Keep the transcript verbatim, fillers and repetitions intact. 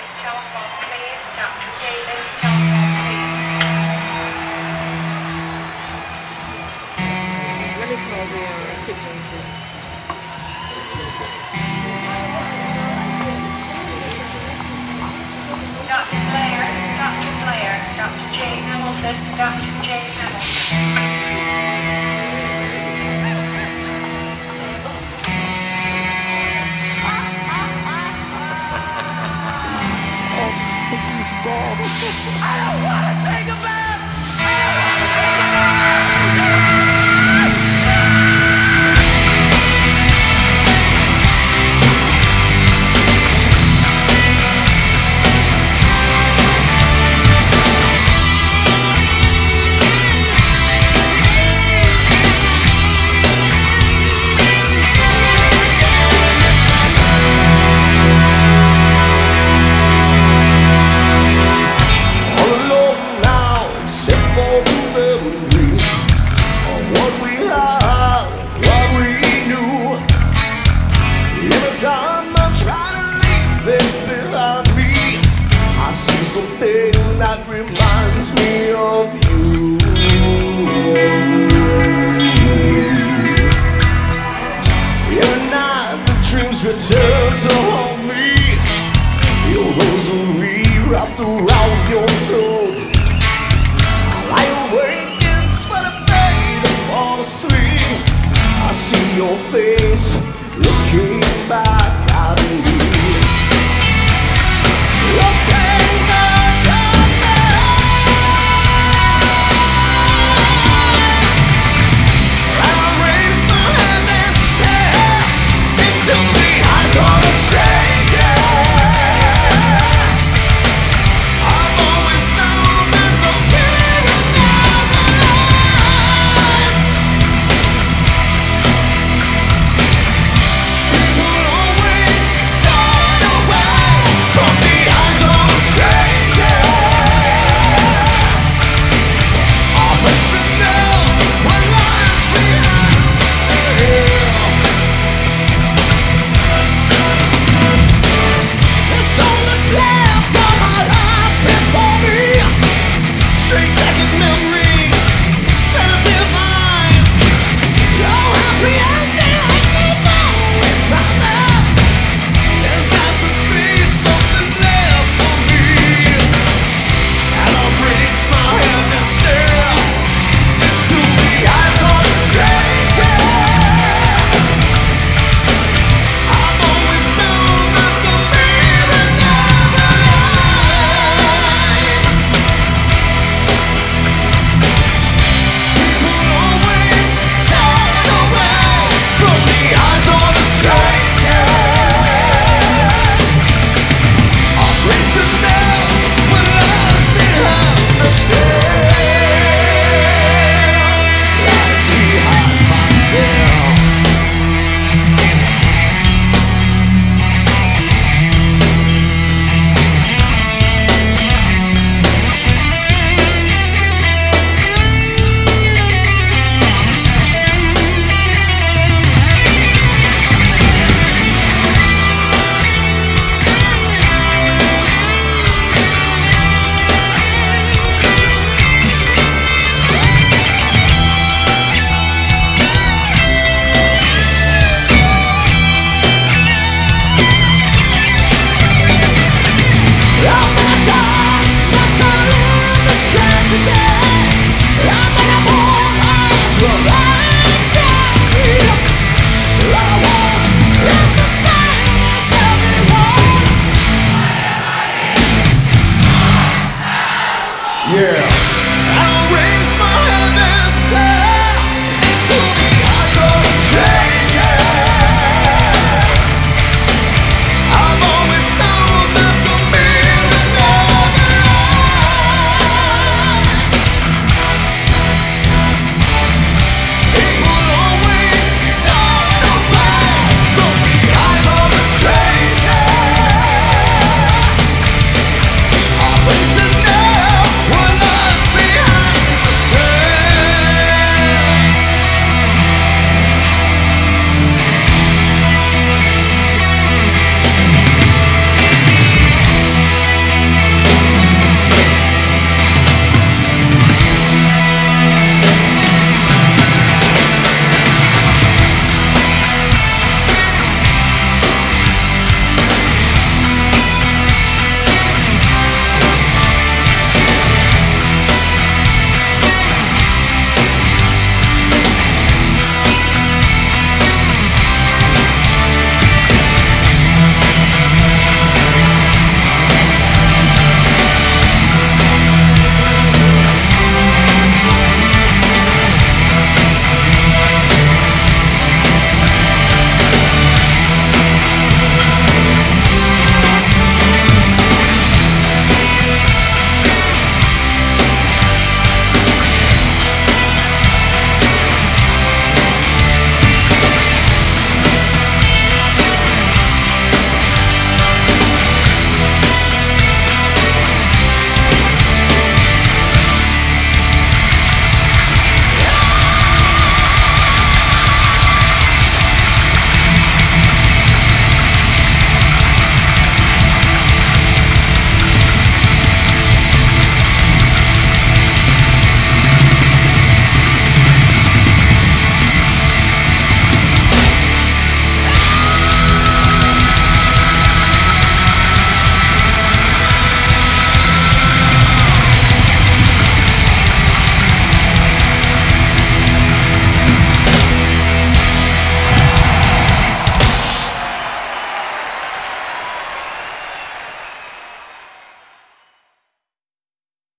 Daly's telephone, please. Doctor Daly's telephone, please. Let me call the uh, kitchen and see. Doctor Blair, Doctor Blair, Doctor J. Hamilton, Doctor J. Hamilton. I don't wanna think about I don't wanna something that reminds me of you. Every night the dreams return to haunt me. Your rosary wrapped around your throat. I lie awake and sweat a fade and fall asleep. I see your face looking back at me. Okay.